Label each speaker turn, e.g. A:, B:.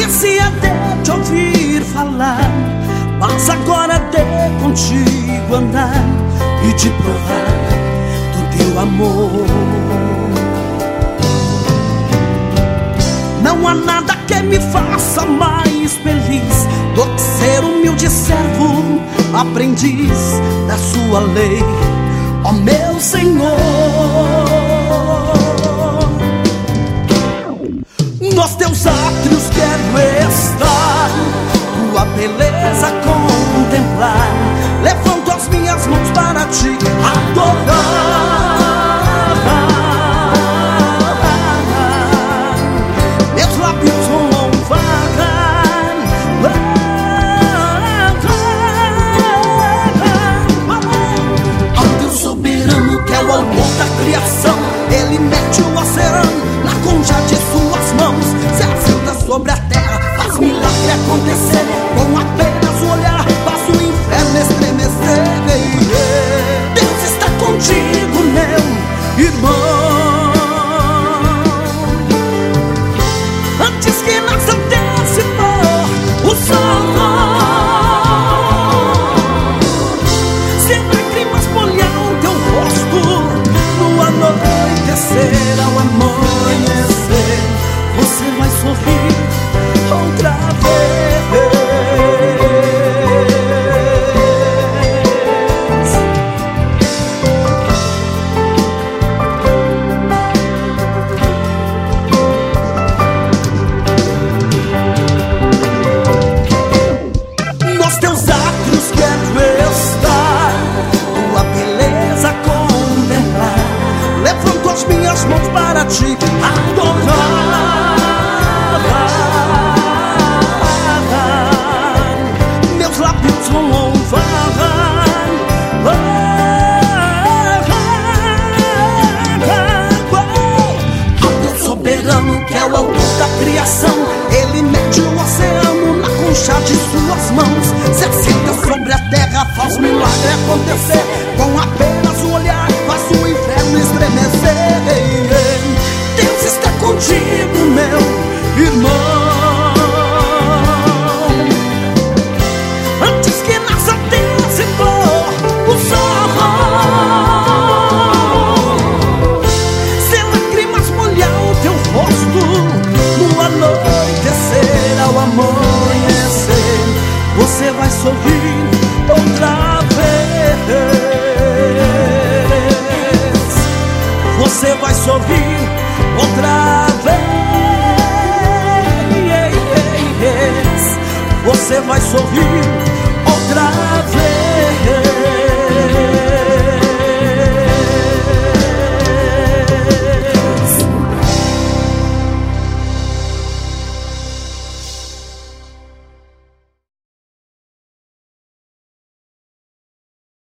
A: esqueci até de ouvir falar, mas agora de contigo andar e de provar do teu amor. Não há nada que me faça mais feliz do que ser humilde servo, aprendiz da sua lei, ó meu Senhor. Nos teus átrios quero estar, tua beleza contemplar. Levanto as minhas mãos para te adorar. Meus lábios vão louvar, ó Deus soberano, que é o autor da criação. Ele mete o oceano na concha de suas mãos, se assenta sobre a terra, faz milagre acontecer. Com apenas o olhar, faz o inferno estremecer. Deus está contigo, meu irmão. Antes que nasça desse pôr o sol, sem lágrimas molham teu rosto, no anoitecer ao amanhecer, você vai sorrir outra vez. Nos teus átrios quero estar, tua beleza contemplar. Levanto as minhas mãos para te adorar. Meus lábios vão louvar, ó Deus soberano, que é o autor da criação. Ele mede o oceano na concha de suas mãos, se assenta sobre a terra, faz milagre acontecer. Com apenas o olhar, faz o inferno estremecer. Deus está contigo, meu irmão. Antes que nasça desse pôr o sol, sem lágrimas molhar o teu rosto, no anoitecer ao amanhecer, você vai sorrir outra vez. Você vai sorrir outra vez. Você vai sorrir outra vez.